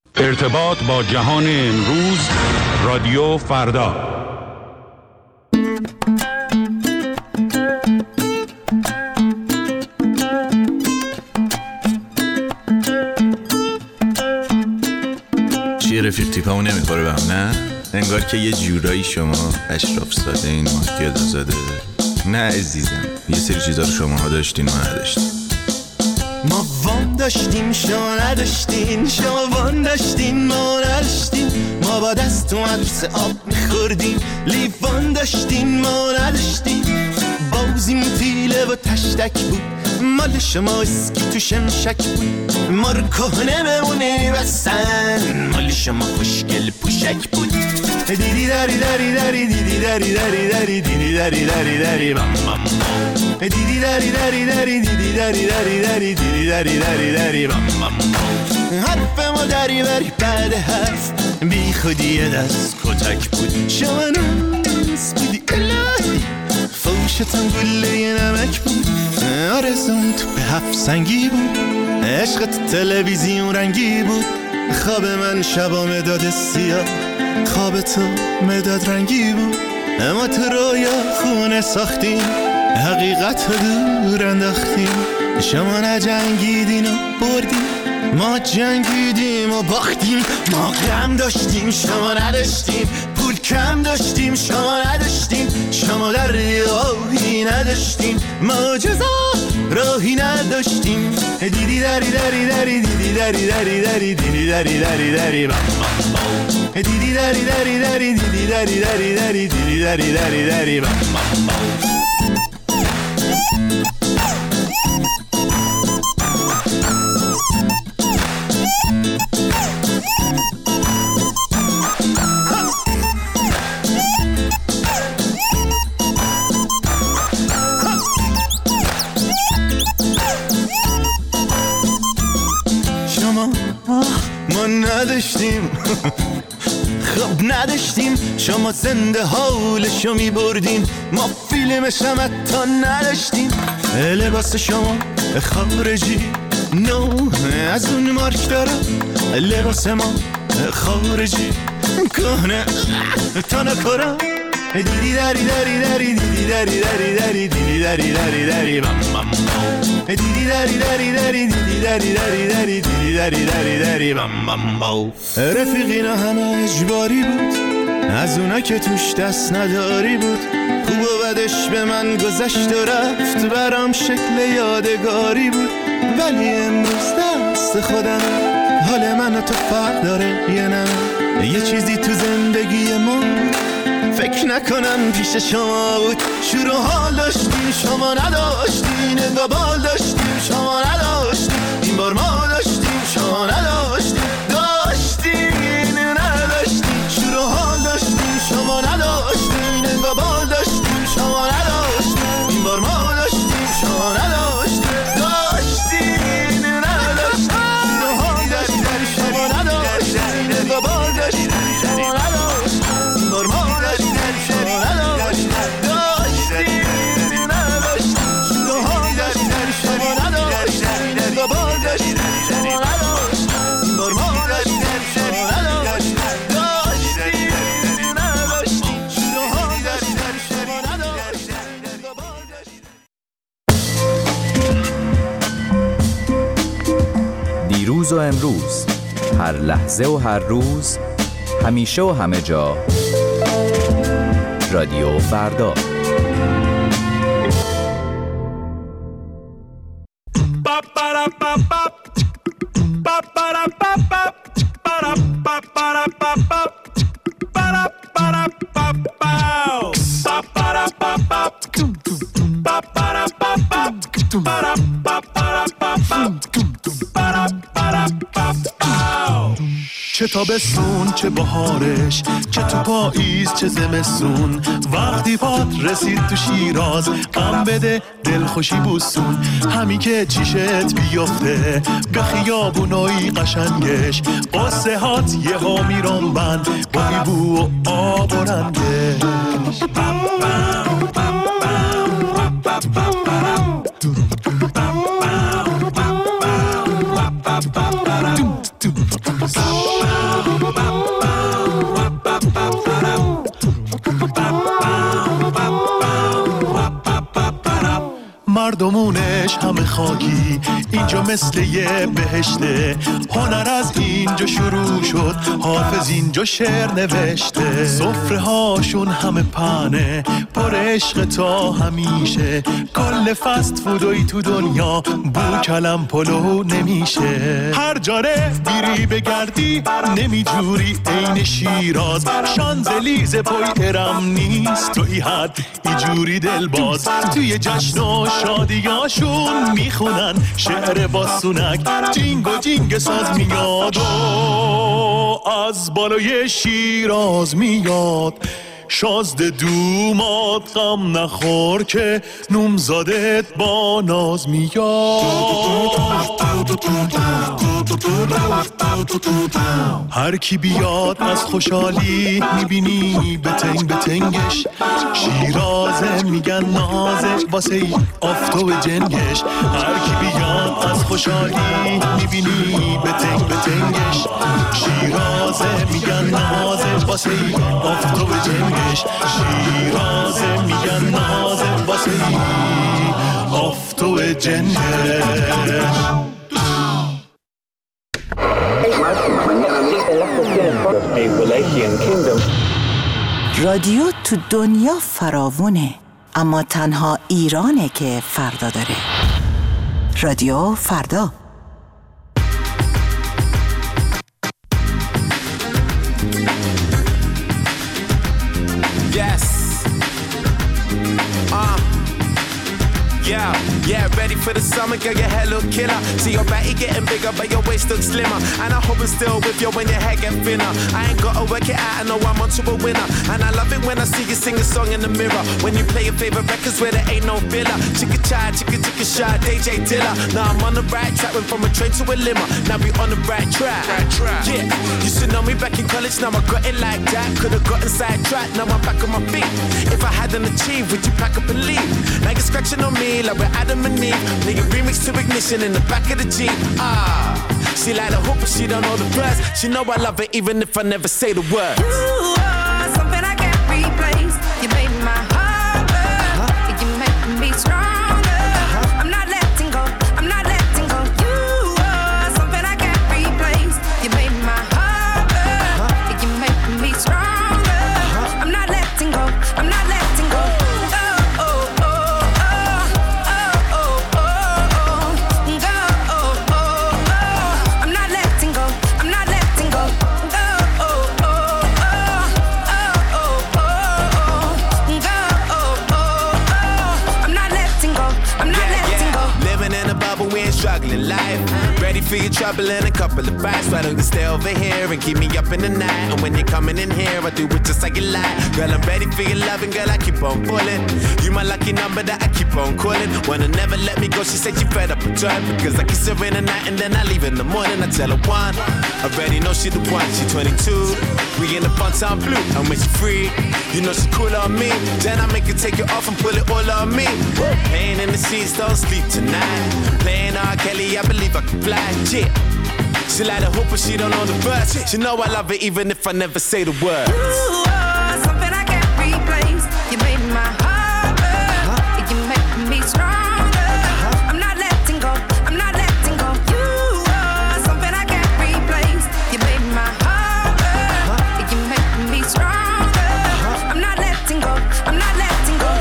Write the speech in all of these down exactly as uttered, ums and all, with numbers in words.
ارتباط با جهان امروز، رادیو فردا. چیه رفیق، تیپمون نمیخوره به هم نه؟ انگار که یه جورایی شما اشراف زاده این ماه زاده. نه عزیزم، یه سری چیزا رو شماها داشتین ما نداشتین. ما وان داشتیم شما نداشتین، شما وان داشتین ما نداشتین. ما با دست تو مدرسه آب میخوردیم، لیوان داشتین ما نداشتین. بازیم تیله و تشتک بود، مال شما اسکی تو شمشک بود. ما رو کهنه بمونه بسن، مال شما خوشگل پوشک بود. دیدی داری داری داری دیدی داری داری داری دیدی داری داری داری بام بام. دیدی داری داری داری دیدی داری داری داری دیدی داری داری داری بام بام. حرف ما داری بری بعد حرف، بی خودی دست کتک بود. شما نوز بودی الهی، فوشتم گله نمک بود. آرزون تو به هفت سنگی بود، عشقت تلویزیون رنگی بود. خواب من شبا مداد سیاه، خواب تو مداد رنگی بود. اما تو رویا خونه ساختیم، حقیقت رو دور انداختیم. شما نجنگیدین و بردیم، ما جنگیدیم و باختیم. ما غم داشتیم شما نداشتیم، پول کم داشتیم شما نداشتیم. شما در راهی نداشتیم، ما جزا راهی نداشتیم. دیدی داری داری داری دیدی داری داری داری دیدی داری داری داری بام بام. دیدی داری داری داری دیدی داری داری داری دیدی داری داری داری بام بام. ما نداشتیم خب نداشتیم، شما زنده حالشو می بردین. ما فیلمش هم حتی نداشتیم. لباس شما خارجی نو از اون مارک داره، لباس ما خارجی کهنه تا نکره. دیدی داری داری داری دیدی داری داری داری دیدی داری داری داری بام بام. دیدی داری داری داری دیدی داری داری داری دیدی داری داری داری بام بام بام. رفیقینا همه اجباری بود، از اونا که توش دست نداری بود. خوب و بدش به من گذشت و رفت، برام شکل یادگاری بود. ولی امروز دست خودم، حال من و تو فرق داره یه نمه. یه چیزی تو زندگی ما فکر نکنم پیش شما بود. شروع حال داشتیم شما نداشتین، انگار بال داشتیم شما نداشتین. این بار ما داشتیم شما نداشتین، داشتین نداشتین. شروع حال داشتیم شما نداشتین، انگار بال داشتیم شما نداشتین. این بار ما داشتیم شما نداشتین، داشتین نداشتین. شروع حال داشتیم شما نداشتین، انگار بال داشتیم شما نداشتین. این بار ما دیروز و امروز، هر لحظه و هر روز، همیشه و همه جا، رادیو فردا. چه تابستون چه بهارش، چه تو پاییز چه زمستون. وقتی پات رسید تو شیراز، غم بده دل خوشی بوسون. همین که چیشت بیفته به خیابونای قشنگش، قصه هات یه ها میرم بند با بو و آب و رنگش. دلش همه خاکی، اینجا مثل یه بهشته. هنر از اینجا شروع شد، حافظ اینجا شعر نوشته. سفره هاشون همه پنه، پر عشق تا همیشه. کل فست فودوی تو دنیا بو کلم پلو نمیشه. هر جاره بیری بگردی نمیجوری عین شیراز. شانزلیز پای ارم نیست توی حد ایجوری دلباز. توی جشن و شادیاشون میخونن شعر باسونک. جینگ و جینگ ساز میاد و از بالای شیراز میاد. شازده دومات غم نخور که نومزادت با ناز میاد. هر کی بیاد از خوشحالی میبینی بتنگ بتنگش. شیرازه میگن نازه واسه ای آفتو جنگش. هر کی بیاد از خوشحالی میبینی بتنگ بتنگش. شیرازه میگن نازه واسه ای آفتو جنگش. شیرازه میگن نازه واسه ای آفتو جنگش. رادیو تو دنیا فراوونه، اما تنها ایرانه که فردا داره. رادیو فردا. Yes. Uh. Yeah, yeah, ready for the summer, girl, your hair look killer. See your body getting bigger, but your waist looks slimmer. And I hope it's still with you when your hair get thinner. I ain't gotta work it out, I know I'm onto a winner. And I love it when I see you sing a song in the mirror. When you play your favorite records where there ain't no filler. Chicka chai, chicka chicka shy, D J Dilla. Now I'm on the right track, went from a train to a limo. Now we on the right track. Right track. Yeah, you should know me back in college, now I got it like that. Could've gotten sidetracked, now I'm back on my feet. If I hadn't achieved, would you pack up and leave? Now you're scratching on me like we're Adam and Eve. Nigga remix to Ignition in the back of the Jeep. Ah, she like the hoop but she don't know the words. She know I love it even if I never say the words. You are something I can't replace. You made my heart burn. Uh-huh. You make me stronger. Uh-huh. I'm not letting go. I'm not letting go. You are something I can't replace. You made my heart burn. Uh-huh. You make me stronger. Uh-huh. I'm not letting go. I'm not letting go. Struggling life, ready for your trouble and a couple of bites. Why don't you stay over here and keep me up in the night? And when you're coming in here, I do it just like you like. Girl, I'm ready for your loving, girl, I keep on pulling. You my lucky number that I keep on calling. Wanna never let me go, she said she fed up with her. Because I kiss her in the night and then I leave in the morning. I tell her one, I already know she the one, she twenty-two. We in the fun time blue, and when she free, you know she cool on me. Then I make her take it off and pull it all on me. Pain in the sheets, don't sleep tonight. Playing R. Kelly, I believe I can fly, yeah. She like the hoop but she don't know the words. She know I love it even if I never say the words. You are something I can't replace. You made my heart burn. Uh-huh. You make me stronger. Uh-huh. I'm not letting go. I'm not letting go. You are something I can't replace. You made my heart burn. Uh-huh. You make me stronger. Uh-huh. I'm not letting go. I'm not letting go.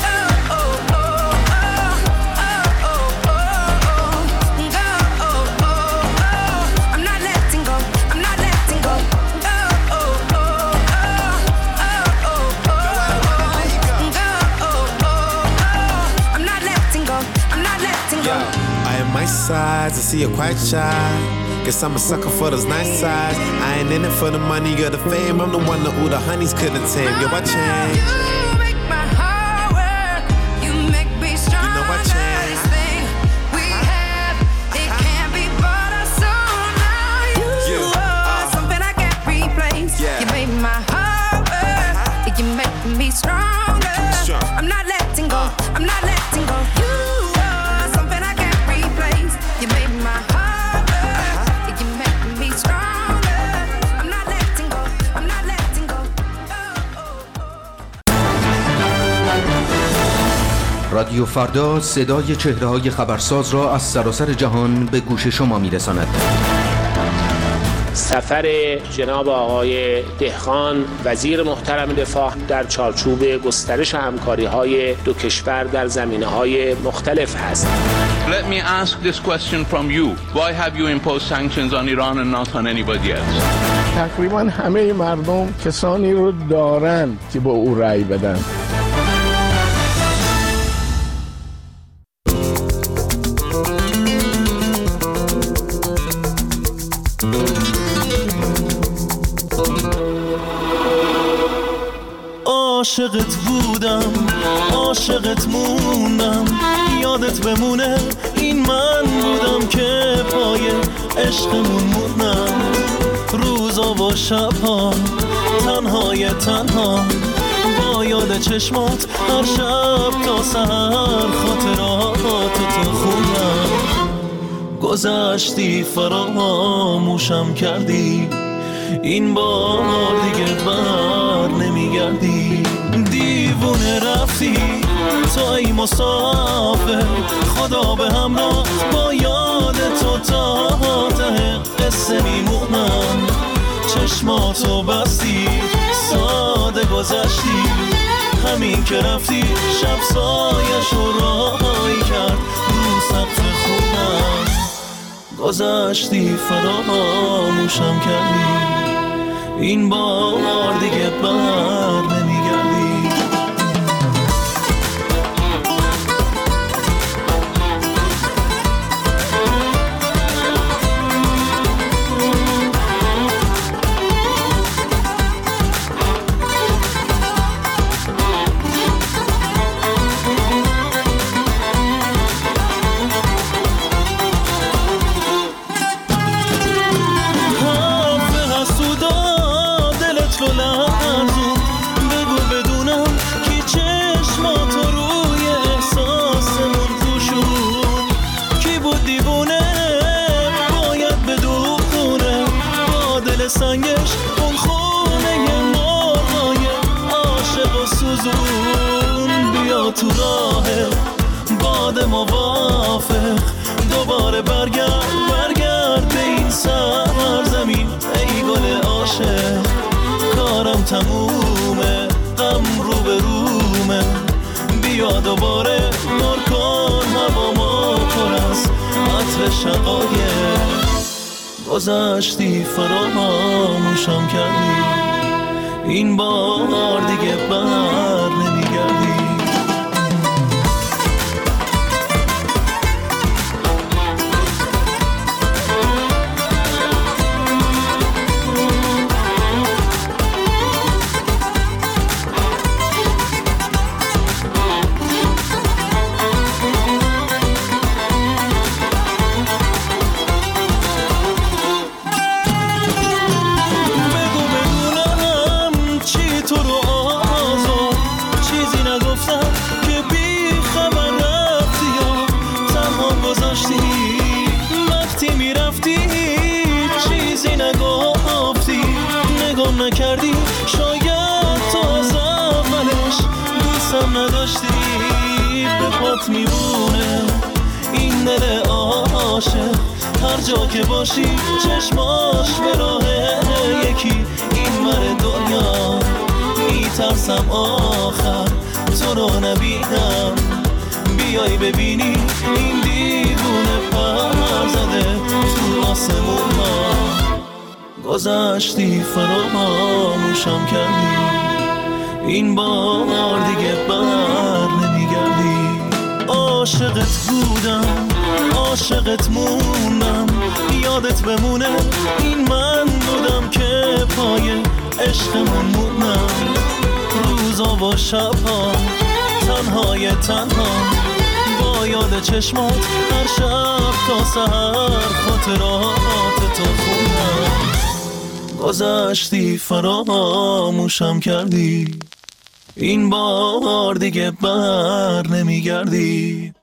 My sides, I see you're quite shy. Guess I'm a sucker for those nice sides. I ain't in it for the money or the fame. I'm the one that all the honeys couldn't tame. Yo, I change. You make my heart work. You make me strong. You know I change. This thing we have, it can't be bought or sold. Now you, you are uh, something I can't replace. Yeah. You make my heart work. Uh-huh. You make me stronger. Strong. I'm not letting go. Uh. I'm not letting go. You You made my heart burn. Uh-huh. You make me stronger. I'm not letting go. I'm not letting go. Oh, oh, oh. رادیو فردا صدای چهره‌های خبرساز را از سراسر جهان به گوش شما می‌رساند. سفر جناب آقای دهقان وزیر محترم دفاع در چارچوب گسترش همکاری‌های دو کشور در زمینه‌های مختلف است. Let me ask this question from you. Why have you imposed sanctions on Iran and not on anybody else? تقریباً همه مردم کسانی رو دارن که با او رأی بدن. عاشقت بودم، عاشقت موندم، یادت بمونه این من بودم که پای عشقمون موندم. روزا و شبها تنهای تنها با یاد چشمات هر شب تا سحر خاطراتو تو خوندم. گذشتی فراموشم کردی، این بار دیگه بر نمیگردی. دیوونه رفتی تا ای مسافر، خدا به همراه با یاد تو تا ته قصه میمونم. چشماتو بستی ساده گذشتی، همین که رفتی شب سایشو رای کرد رو سقف خونم. گذشتی فراموشم کردی، این بار دیگه بر نمیگردی. سنگش اون خونه مرغای عاشق و سوزون. بیا تو راه باد موافق، دوباره برگرد برگرد به این سرزمین ای گل عاشق. کارم تمومه، غم رو به رومه، بیا دوباره نور کن هوا پر از عطر شقایق. گذشتی فراموشم کردی، این بار دیگه بر نمیگردی. نکردی شاید تو از اولش دوستم نداشتی. به پات میبونه این دل عاشق، هر جا که باشی چشماش به راه یکی این ور دنیا. میترسم آخر تو رو نبینم، بیای ببینی این دیوونه پر زده تو آسمون ما. گذشتی فراموشم کردی، این بار دیگه بر نمیگردی. عاشقت بودم، عاشقت موندم، یادت بمونه این من بودم که پای عشقمون موندم. روزا و شبها تنهای تنها با یاد چشمات هر شب تا سحر خاطرات تو خوندم. گذشتی فراموشم کردی، این بار دیگه بر نمیگردی.